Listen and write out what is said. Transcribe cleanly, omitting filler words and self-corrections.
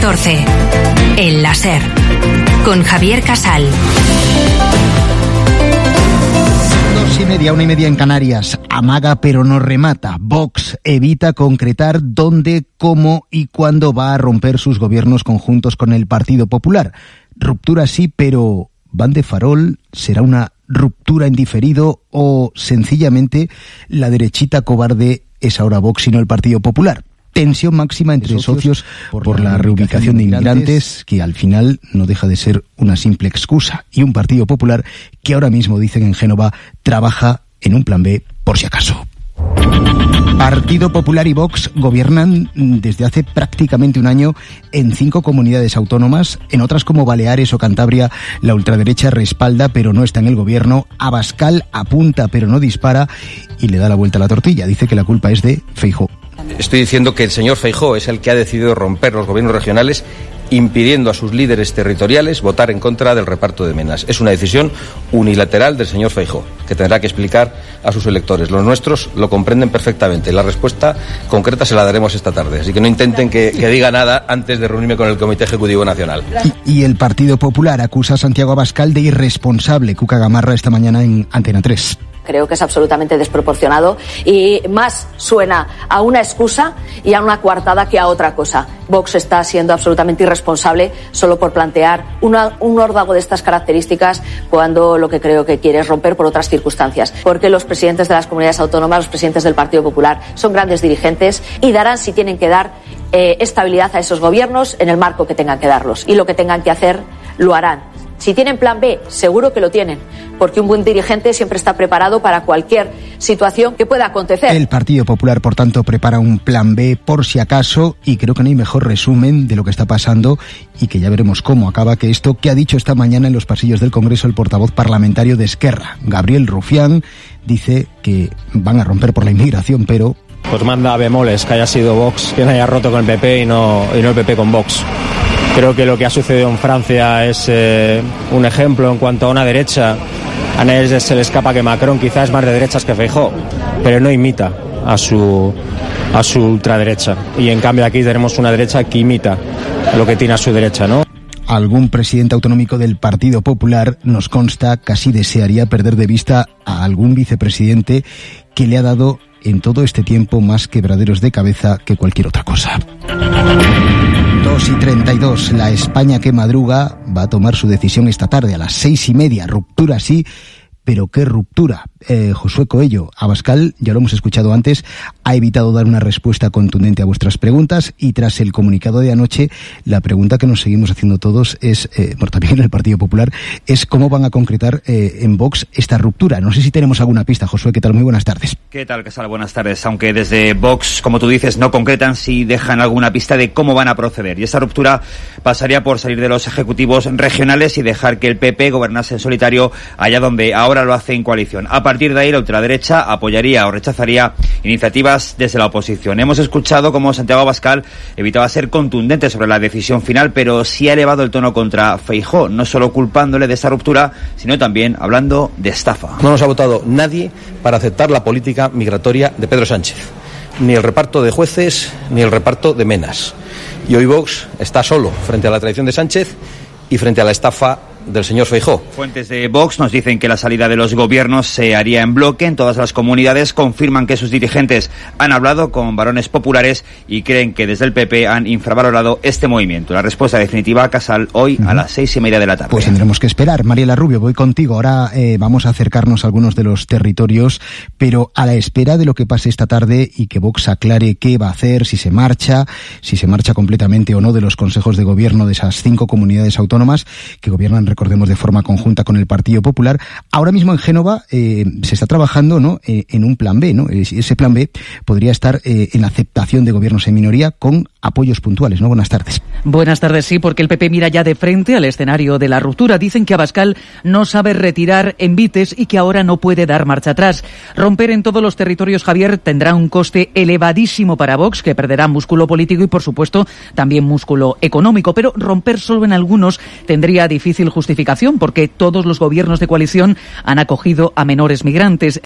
14. El láser. Con Javier Casal. 2:30, 1:30 en Canarias. Amaga pero no remata. Vox evita concretar dónde, cómo y cuándo va a romper sus gobiernos conjuntos con el Partido Popular. Ruptura sí, pero ¿van de farol? ¿Será una ruptura en diferido? ¿O sencillamente la derechita cobarde es ahora Vox y no el Partido Popular? Tensión máxima entre socios por la reubicación de inmigrantes, que al final no deja de ser una simple excusa. Y un Partido Popular que ahora mismo, dicen en Génova, trabaja en un plan B por si acaso. Partido Popular y Vox gobiernan desde hace prácticamente un año en 5 comunidades autónomas. En otras como Baleares o Cantabria, la ultraderecha respalda pero no está en el gobierno. Abascal apunta pero no dispara y le da la vuelta a la tortilla. Dice que la culpa es de Feijóo. Estoy diciendo que el señor Feijóo es el que ha decidido romper los gobiernos regionales, impidiendo a sus líderes territoriales votar en contra del reparto de menas. Es una decisión unilateral del señor Feijóo, que tendrá que explicar a sus electores. Los nuestros lo comprenden perfectamente. La respuesta concreta se la daremos esta tarde. Así que no intenten que diga nada antes de reunirme con el Comité Ejecutivo Nacional. Y el Partido Popular acusa a Santiago Abascal de irresponsable. Cuca Gamarra esta mañana en Antena 3. Creo que es absolutamente desproporcionado y más suena a una excusa y a una coartada que a otra cosa. Vox está siendo absolutamente irresponsable solo por plantear un órdago de estas características cuando lo que creo que quiere es romper por otras circunstancias. Porque los presidentes de las comunidades autónomas, los presidentes del Partido Popular, son grandes dirigentes y darán, si tienen que dar, estabilidad a esos gobiernos en el marco que tengan que darlos. Y lo que tengan que hacer, lo harán. Si tienen plan B, seguro que lo tienen, porque un buen dirigente siempre está preparado para cualquier situación que pueda acontecer. El Partido Popular, por tanto, prepara un plan B por si acaso, y creo que no hay mejor resumen de lo que está pasando y que ya veremos cómo acaba que esto que ha dicho esta mañana en los pasillos del Congreso el portavoz parlamentario de Esquerra, Gabriel Rufián, dice que van a romper por la inmigración, pero pues manda a bemoles que haya sido Vox quien haya roto con el PP y no el PP con Vox. Creo que lo que ha sucedido en Francia es un ejemplo en cuanto a una derecha. A nadie se le escapa que Macron quizás es más de derechas que Feijóo, pero no imita a su ultraderecha. Y en cambio aquí tenemos una derecha que imita lo que tiene a su derecha, ¿no? Algún presidente autonómico del Partido Popular, nos consta, casi desearía perder de vista a algún vicepresidente que le ha dado en todo este tiempo más quebraderos de cabeza que cualquier otra cosa. 2:32, la España que madruga va a tomar su decisión esta tarde a las 6:30. Ruptura sí, pero ¿qué ruptura? Josué Coello, Abascal, ya lo hemos escuchado antes, ha evitado dar una respuesta contundente a vuestras preguntas y tras el comunicado de anoche, la pregunta que nos seguimos haciendo todos es, también en el Partido Popular, es cómo van a concretar en Vox esta ruptura. No sé si tenemos alguna pista. Josué, ¿qué tal? Muy buenas tardes. ¿Qué tal, Casal? Buenas tardes. Aunque desde Vox, como tú dices, no concretan, sí dejan alguna pista de cómo van a proceder. Y esta ruptura pasaría por salir de los ejecutivos regionales y dejar que el PP gobernase en solitario allá donde ahora lo hace en coalición. A partir de ahí, la ultraderecha apoyaría o rechazaría iniciativas desde la oposición. Hemos escuchado cómo Santiago Abascal evitaba ser contundente sobre la decisión final, pero sí ha elevado el tono contra Feijóo, no solo culpándole de esta ruptura, sino también hablando de estafa. No nos ha votado nadie para aceptar la política migratoria de Pedro Sánchez. Ni el reparto de jueces, ni el reparto de menas. Y hoy Vox está solo frente a la traición de Sánchez y frente a la estafa del señor Feijóo. Fuentes de Vox nos dicen que la salida de los gobiernos se haría en bloque en todas las comunidades, confirman que sus dirigentes han hablado con varones populares y creen que desde el PP han infravalorado este movimiento. La respuesta definitiva, Casal, hoy a las 6:30 de la tarde. Pues tendremos que esperar. Mariela Rubio, voy contigo. Ahora vamos a acercarnos a algunos de los territorios, pero a la espera de lo que pase esta tarde y que Vox aclare qué va a hacer, si se marcha completamente o no de los consejos de gobierno de esas 5 comunidades autónomas que gobiernan, recordemos, de forma conjunta con el Partido Popular. Ahora mismo en Génova se está trabajando, ¿no?, en un plan B, ¿no? Ese plan B podría estar en la aceptación de gobiernos en minoría con apoyos puntuales, ¿no? Buenas tardes. Buenas tardes, sí, porque el PP mira ya de frente al escenario de la ruptura. Dicen que Abascal no sabe retirar envites y que ahora no puede dar marcha atrás. Romper en todos los territorios, Javier, tendrá un coste elevadísimo para Vox, que perderá músculo político y, por supuesto, también músculo económico. Pero romper solo en algunos tendría difícil justificación porque todos los gobiernos de coalición han acogido a menores migrantes.